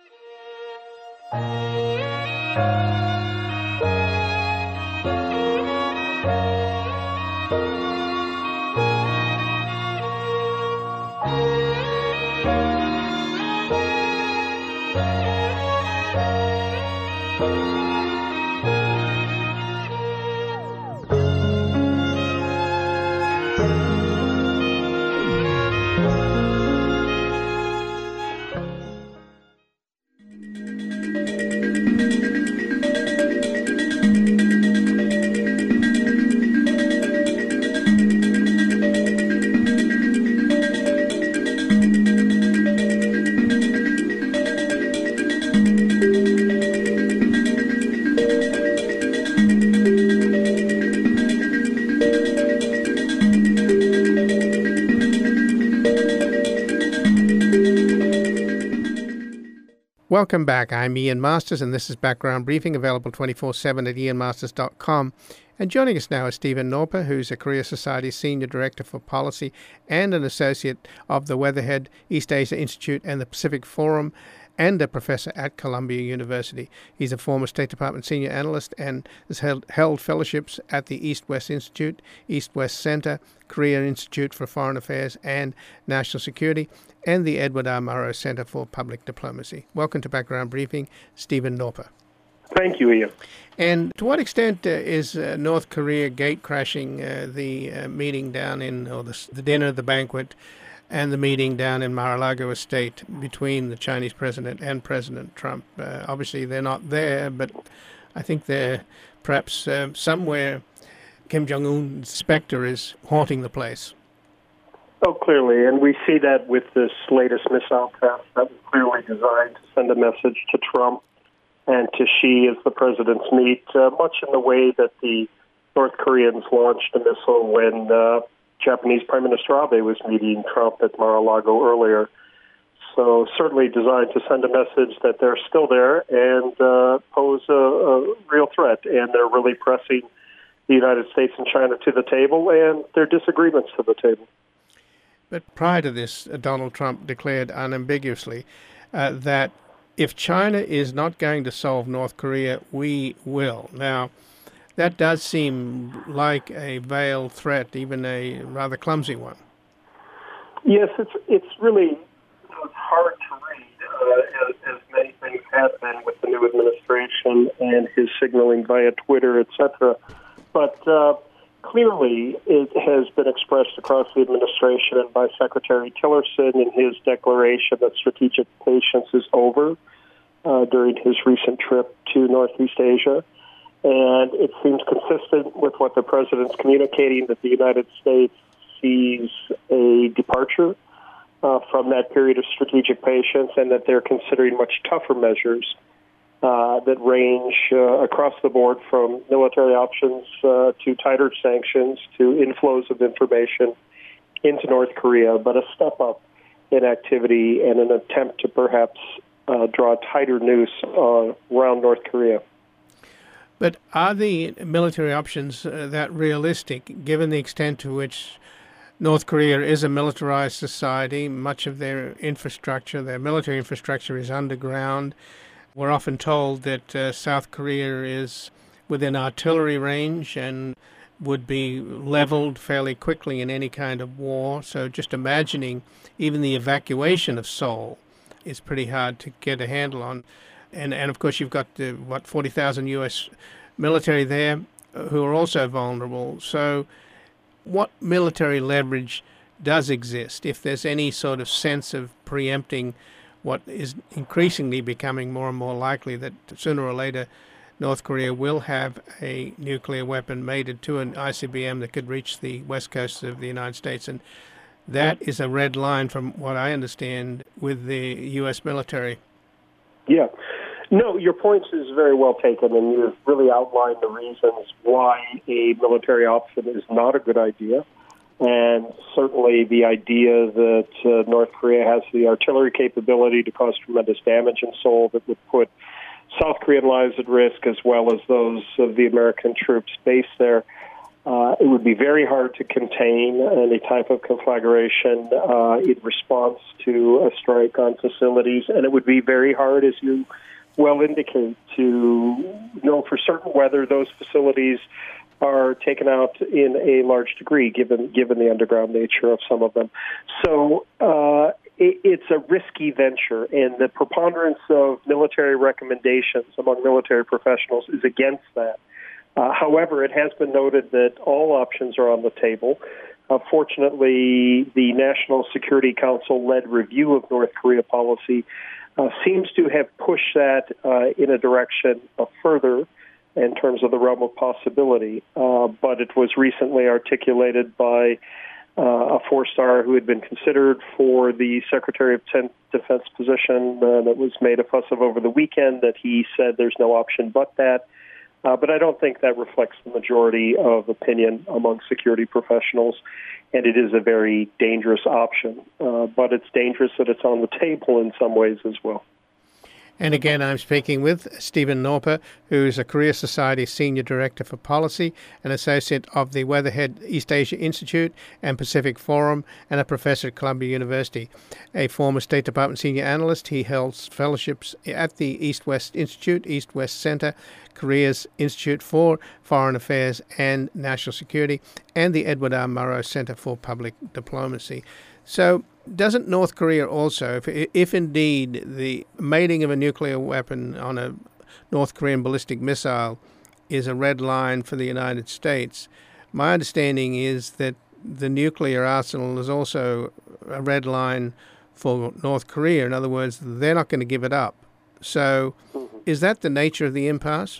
Welcome back. I'm Ian Masters, and this is Background Briefing, available twenty-four seven at ian masters dot com. And joining us now is Stephen Norper, who's a Korea Society Senior Director for Policy and an Associate of the Weatherhead East Asia Institute and the Pacific Forum, and a professor at Columbia University. He's a former State Department senior analyst and has held, held fellowships at the East-West Institute, East-West Center, Korea Institute for Foreign Affairs and National Security, and the Edward R. Murrow Center for Public Diplomacy. Welcome to Background Briefing, Stephen Norper. Thank you, Ian. And to what extent uh, is uh, North Korea gate-crashing uh, the uh, meeting down in, or the, the dinner, the banquet, and the meeting down in Mar-a-Lago Estate between the Chinese president and President Trump? Uh, obviously, they're not there, but I think they're perhaps uh, somewhere Kim Jong-un's specter is haunting the place. Oh, clearly, and we see that with this latest missile test that was clearly designed to send a message to Trump and to Xi as the presidents meet, uh, much in the way that the North Koreans launched a missile when uh, Japanese Prime Minister Abe was meeting Trump at Mar-a-Lago earlier. So certainly designed to send a message that they're still there and uh, pose a, a real threat, and they're really pressing the United States and China to the table and their disagreements to the table. But prior to this, uh, Donald Trump declared unambiguously uh, that if China is not going to solve North Korea, we will. Now, that does seem like a veiled threat, even a rather clumsy one. Yes, it's it's really it's hard to read, uh, as, as many things have been with the new administration and his signaling via Twitter, et cetera. But uh, clearly, it has been expressed across the administration and by Secretary Tillerson in his declaration that strategic patience is over uh, during his recent trip to Northeast Asia. And it seems consistent with what the president's communicating, that the United States sees a departure uh, from that period of strategic patience, and that they're considering much tougher measures uh, that range uh, across the board from military options uh, to tighter sanctions to inflows of information into North Korea, but a step up in activity and an attempt to perhaps uh, draw a tighter noose uh, around North Korea. But are the military options uh, that realistic, given the extent to which North Korea is a militarized society? Much of their infrastructure, their military infrastructure, is underground. We're often told that uh, South Korea is within artillery range and would be leveled fairly quickly in any kind of war. So just imagining even the evacuation of Seoul is pretty hard to get a handle on. and, and of course, you've got, uh, what, forty thousand U S military there who are also vulnerable. So what military leverage does exist if there's any sort of sense of preempting what is increasingly becoming more and more likely that sooner or later North Korea will have a nuclear weapon mated to an I C B M that could reach the west coast of the United States? And that is a red line, from what I understand, with the U S military. Yeah. No, your point is very well taken, and you've really outlined the reasons why a military option is not a good idea. And certainly the idea that uh, North Korea has the artillery capability to cause tremendous damage in Seoul that would put South Korean lives at risk, as well as those of the American troops based there. Uh, it would be very hard to contain any type of conflagration uh, in response to a strike on facilities, and it would be very hard, as you well indicate, to know for certain whether those facilities are taken out in a large degree, given given the underground nature of some of them. So uh, it, it's a risky venture, and the preponderance of military recommendations among military professionals is against that. Uh, however, it has been noted that all options are on the table. Uh, fortunately, the National Security Council-led review of North Korea policy uh, seems to have pushed that uh, in a direction uh, further in terms of the realm of possibility. Uh, but it was recently articulated by uh, a four-star who had been considered for the Secretary of Defense position uh, that was made a fuss of over the weekend, that he said there's no option but that. Uh, but I don't think that reflects the majority of opinion among security professionals, and it is a very dangerous option. Uh, but it's dangerous that it's on the table in some ways as well. And again, I'm speaking with Stephen Norper, who is a Korea Society Senior Director for Policy, an associate of the Weatherhead East Asia Institute and Pacific Forum, and a professor at Columbia University. A former State Department senior analyst, he held fellowships at the East-West Institute, East-West Center, Korea's Institute for Foreign Affairs and National Security, and the Edward R. Murrow Center for Public Diplomacy. So doesn't North Korea also, if, if indeed the mating of a nuclear weapon on a North Korean ballistic missile is a red line for the United States, my understanding is that the nuclear arsenal is also a red line for North Korea. In other words, they're not going to give it up. So mm-hmm. is that the nature of the impasse?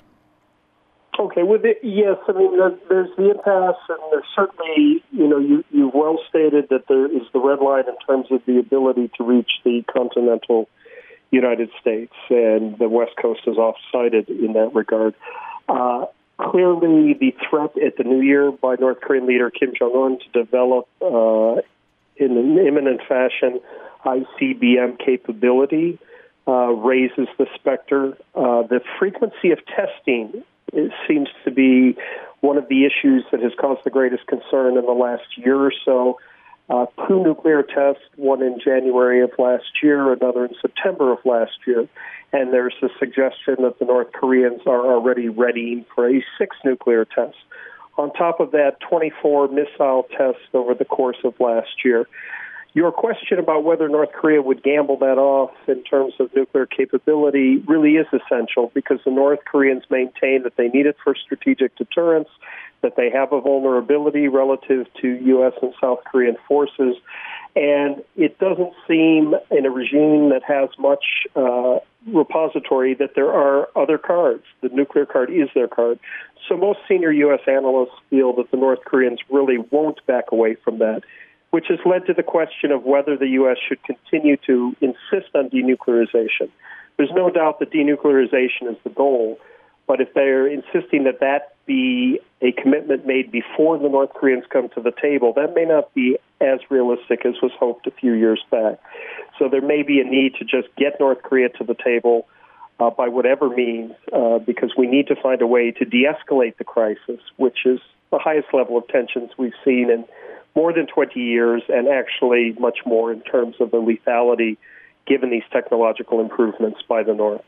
Okay, well, the, yes, I mean, the, there's the impasse, and there's certainly, you know, you, you've well stated that there is the red line in terms of the ability to reach the continental United States, and the West Coast is off-sited in that regard. Uh, clearly, the threat at the new year by North Korean leader Kim Jong-un to develop uh, in an imminent fashion I C B M capability uh, raises the specter. Uh, the frequency of testing, it seems to be one of the issues that has caused the greatest concern in the last year or so. Uh, two nuclear tests, one in January of last year, another in September of last year. And there's a suggestion that the North Koreans are already readying for a sixth nuclear test. On top of that, twenty-four missile tests over the course of last year. Your question about whether North Korea would gamble that off in terms of nuclear capability really is essential, because the North Koreans maintain that they need it for strategic deterrence, that they have a vulnerability relative to U S and South Korean forces, and it doesn't seem in a regime that has much uh, repository that there are other cards. The nuclear card is their card. So most senior U S analysts feel that the North Koreans really won't back away from that, which has led to the question of whether the U S should continue to insist on denuclearization. There's no doubt that denuclearization is the goal, but if they're insisting that that be a commitment made before the North Koreans come to the table, that may not be as realistic as was hoped a few years back. So there may be a need to just get North Korea to the table uh, by whatever means, uh, because we need to find a way to de-escalate the crisis, which is the highest level of tensions we've seen in more than twenty years, and actually much more in terms of the lethality given these technological improvements by the North.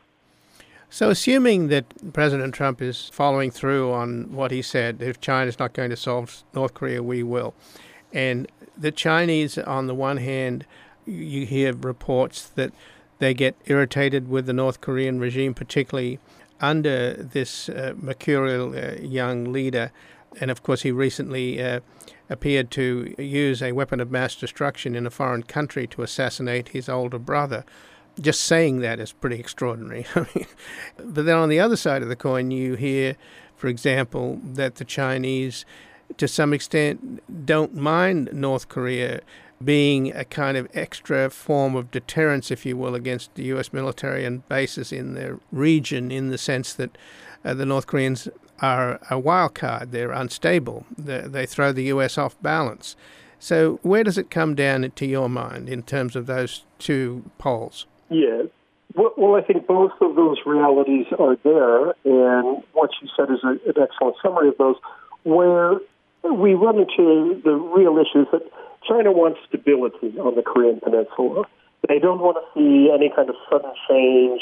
So assuming that President Trump is following through on what he said, if China's not going to solve North Korea, we will. And the Chinese, on the one hand, you hear reports that they get irritated with the North Korean regime, particularly under this uh, mercurial uh, young leader. And of course, he recently uh, appeared to use a weapon of mass destruction in a foreign country to assassinate his older brother. Just saying that is pretty extraordinary. But then on the other side of the coin, you hear, for example, that the Chinese, to some extent, don't mind North Korea being a kind of extra form of deterrence, if you will, against the U S military and bases in their region, in the sense that uh, the North Koreans are a wild card. They're unstable. They, they throw the U S off balance. So where does it come down to your mind in terms of those two poles? Yeah. Well, well, I think both of those realities are there, and what you said is a, an excellent summary of those, where we run into the real issues that China wants stability on the Korean Peninsula. They don't want to see any kind of sudden change,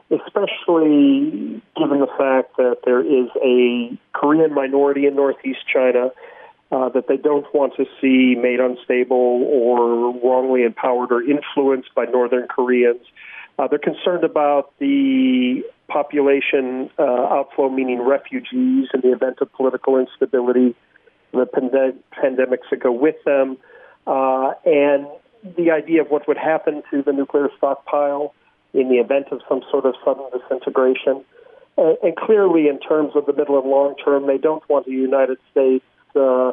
especially given the fact that there is a Korean minority in northeast China uh, that they don't want to see made unstable or wrongly empowered or influenced by northern Koreans. Uh, they're concerned about the population uh, outflow, meaning refugees, in the event of political instability, the pande- pandemics that go with them, uh, and the idea of what would happen to the nuclear stockpile in the event of some sort of sudden disintegration. Uh, and clearly, in terms of the middle and long term, they don't want the United States uh, uh,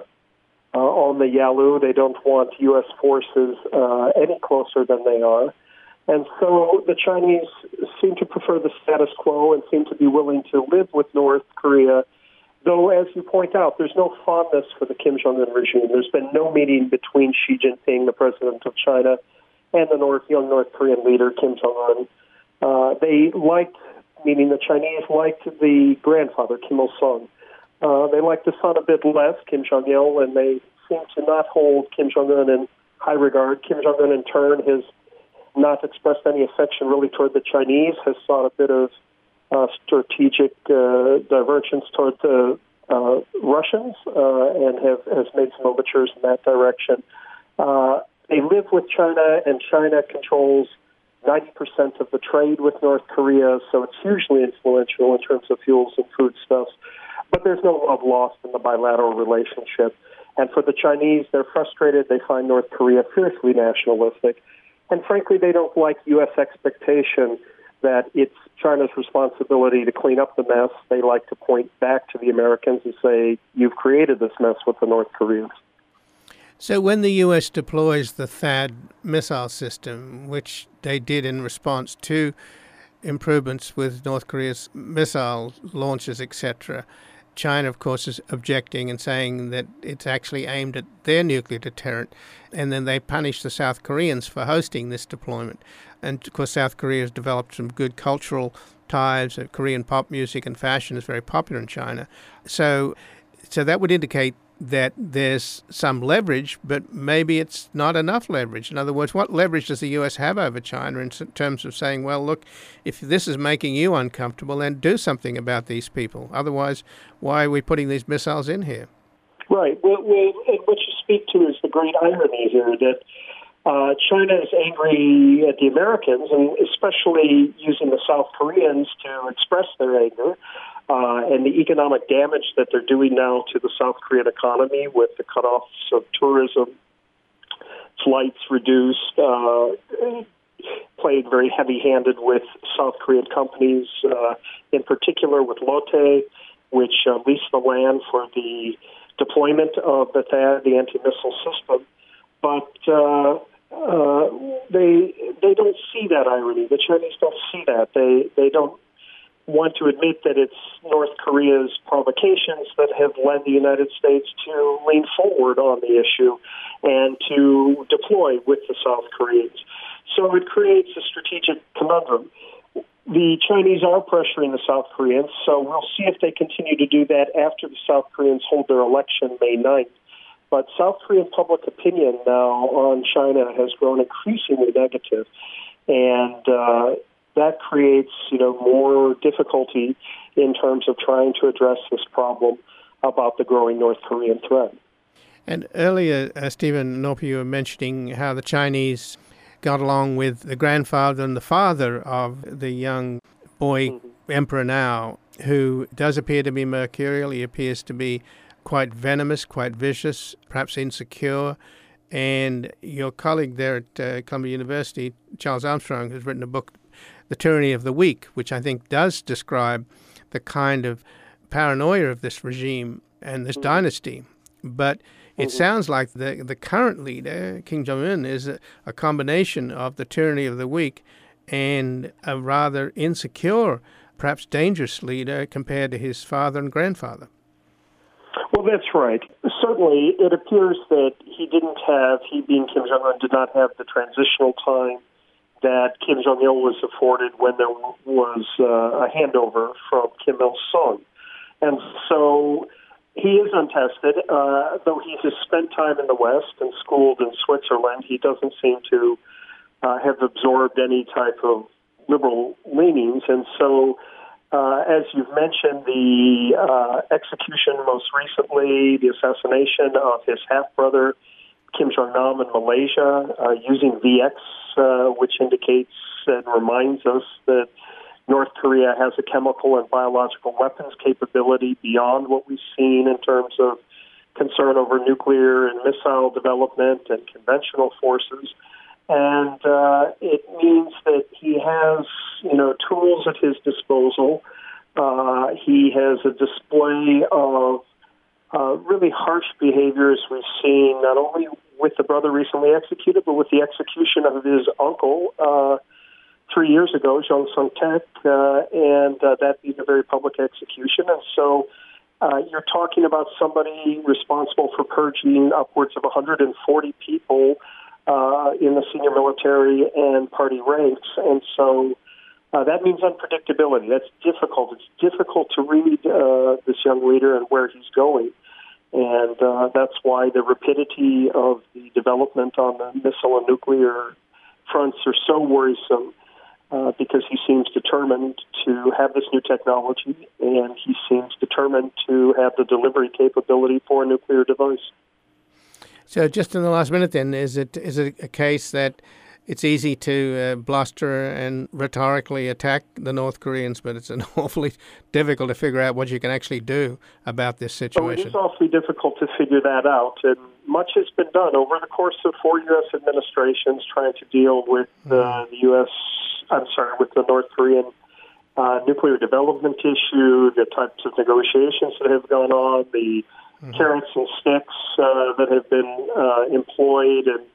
on the Yalu. They don't want U S forces uh, any closer than they are. And so the Chinese seem to prefer the status quo and seem to be willing to live with North Korea, though, as you point out, there's no fondness for the Kim Jong-un regime. There's been no meeting between Xi Jinping, the president of China, and the North, young North Korean leader, Kim Jong-un. Uh, they liked, meaning the Chinese liked the grandfather, Kim Il-sung. Uh, they liked the son a bit less, Kim Jong-il, and they seem to not hold Kim Jong-un in high regard. Kim Jong-un, in turn, has not expressed any affection really toward the Chinese, has sought a bit of uh, strategic uh, divergence toward the uh, Russians, uh, and have has made some overtures in that direction. Uh, they live with China, and China controls ninety percent of the trade with North Korea, so it's hugely influential in terms of fuels and foodstuffs. But there's no love lost in the bilateral relationship. And for the Chinese, they're frustrated. They find North Korea fiercely nationalistic. And frankly, they don't like U S expectation that it's China's responsibility to clean up the mess. They like to point back to the Americans and say, you've created this mess with the North Koreans. So when the U S deploys the THAAD missile system, which they did in response to improvements with North Korea's missile launches, et cetera, China, of course, is objecting and saying that it's actually aimed at their nuclear deterrent, and then they punish the South Koreans for hosting this deployment. And, of course, South Korea has developed some good cultural ties. Korean pop music and fashion is very popular in China. So, so that would indicate that there's some leverage, but maybe it's not enough leverage. In other words, what leverage does the U S have over China in terms of saying, well, look, if this is making you uncomfortable, then do something about these people. Otherwise, why are we putting these missiles in here? Right. Well, well and what you speak to is the great irony here that uh, China is angry at the Americans, and especially using the South Koreans to express their anger. Uh, and the economic damage that they're doing now to the South Korean economy with the cutoffs of tourism, flights reduced, uh, played very heavy-handed with South Korean companies, uh, in particular with Lotte, which uh, leased the land for the deployment of the THAAD, the anti-missile system. But uh, uh, they they don't see that irony. The Chinese don't see that. They they don't want to admit that it's North Korea's provocations that have led the United States to lean forward on the issue and to deploy with the South Koreans. So it creates a strategic conundrum. The Chinese are pressuring the South Koreans, so we'll see if they continue to do that after the South Koreans hold their election May ninth. But South Korean public opinion now on China has grown increasingly negative, and uh, that creates, you know, more difficulty in terms of trying to address this problem about the growing North Korean threat. And earlier, uh, Stephen Norpy, you were mentioning how the Chinese got along with the grandfather and the father of the young boy mm-hmm. emperor now, who does appear to be mercurial. He appears to be quite venomous, quite vicious, perhaps insecure. And your colleague there at uh, Columbia University, Charles Armstrong, has written a book, The Tyranny of the Weak, which I think does describe the kind of paranoia of this regime and this mm-hmm. dynasty. But it mm-hmm. sounds like the the current leader, Kim Jong-un, is a, a combination of the tyranny of the weak and a rather insecure, perhaps dangerous leader compared to his father and grandfather. Well, that's right. Certainly, it appears that he didn't have, he being Kim Jong-un, did not have the transitional time that Kim Jong-il was afforded when there was uh, a handover from Kim Il-sung. And so he is untested. Uh, though he has spent time in the West and schooled in Switzerland, he doesn't seem to uh, have absorbed any type of liberal leanings. And so, uh, as you've mentioned, the uh, execution most recently, the assassination of his half-brother, Kim Jong-nam, in Malaysia, uh, using V X, uh, which indicates and reminds us that North Korea has a chemical and biological weapons capability beyond what we've seen in terms of concern over nuclear and missile development and conventional forces. And uh, it means that he has, you know, tools at his disposal. Uh, he has a display of uh, really harsh behaviors we've seen not only with the brother recently executed, but with the execution of his uncle uh, three years ago, Jong Sung-taek, uh, and uh, that being a very public execution. And so uh, you're talking about somebody responsible for purging upwards of one hundred forty people uh, in the senior military and party ranks. And so uh, that means unpredictability. That's difficult. It's difficult to read uh, this young leader and where he's going. And uh, that's why the rapidity of the development on the missile and nuclear fronts are so worrisome, uh, because he seems determined to have this new technology, and he seems determined to have the delivery capability for a nuclear device. So just in the last minute then, is it is it a case that it's easy to uh, bluster and rhetorically attack the North Koreans, but it's an awfully difficult to figure out what you can actually do about this situation? Oh, it is awfully difficult to figure that out, and much has been done over the course of four U S administrations trying to deal with uh, the U S, I'm sorry, with the North Korean uh, nuclear development issue, the types of negotiations that have gone on, the mm-hmm. carrots and sticks uh, that have been uh, employed, and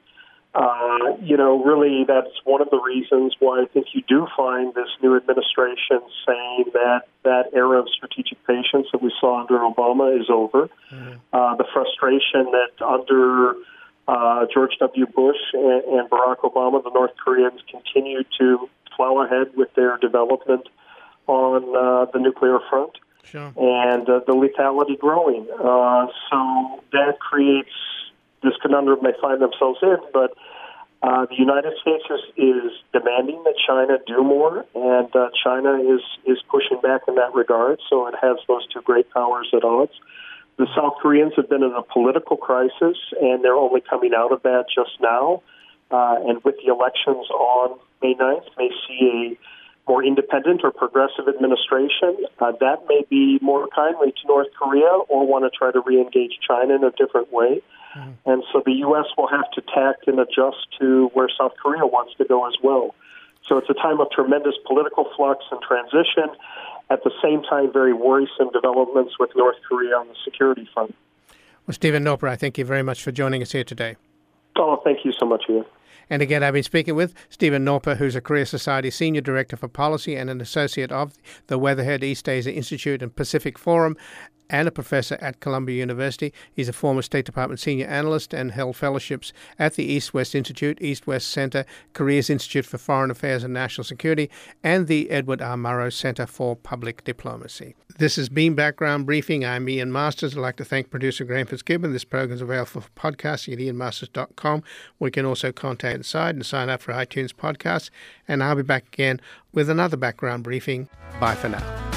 Uh, you know, really, that's one of the reasons why I think you do find this new administration saying that that era of strategic patience that we saw under Obama is over. Mm-hmm. Uh, the frustration that under uh, George W. Bush and, and Barack Obama, the North Koreans continue to plow ahead with their development on uh, the nuclear front. Sure. And uh, the lethality growing. Uh, so that creates this conundrum they find themselves in, but uh, the United States is, is demanding that China do more, and uh, China is, is pushing back in that regard, so it has those two great powers at odds. The South Koreans have been in a political crisis, and they're only coming out of that just now, uh, and with the elections on May ninth, may see a more independent or progressive administration uh, that may be more kindly to North Korea or want to try to re-engage China in a different way. Mm-hmm. And so the U S will have to tact and adjust to where South Korea wants to go as well. So it's a time of tremendous political flux and transition. At the same time, very worrisome developments with North Korea on the security front. Well, Stephen Norper, I thank you very much for joining us here today. Oh, thank you so much, Ian. And again, I've been speaking with Stephen Norper, who's a Korea Society Senior Director for Policy and an Associate of the Weatherhead East Asia Institute and Pacific Forum, and a professor at Columbia University. He's a former State Department senior analyst and held fellowships at the East-West Institute, East-West Center, Korea's Institute for Foreign Affairs and National Security, and the Edward R. Murrow Center for Public Diplomacy. This has been Background Briefing. I'm Ian Masters. I'd like to thank producer Graham Fitzgibbon. This program is available for podcasting at ian masters dot com. We can also contact Inside and sign up for iTunes podcasts. And I'll be back again with another Background Briefing. Bye for now.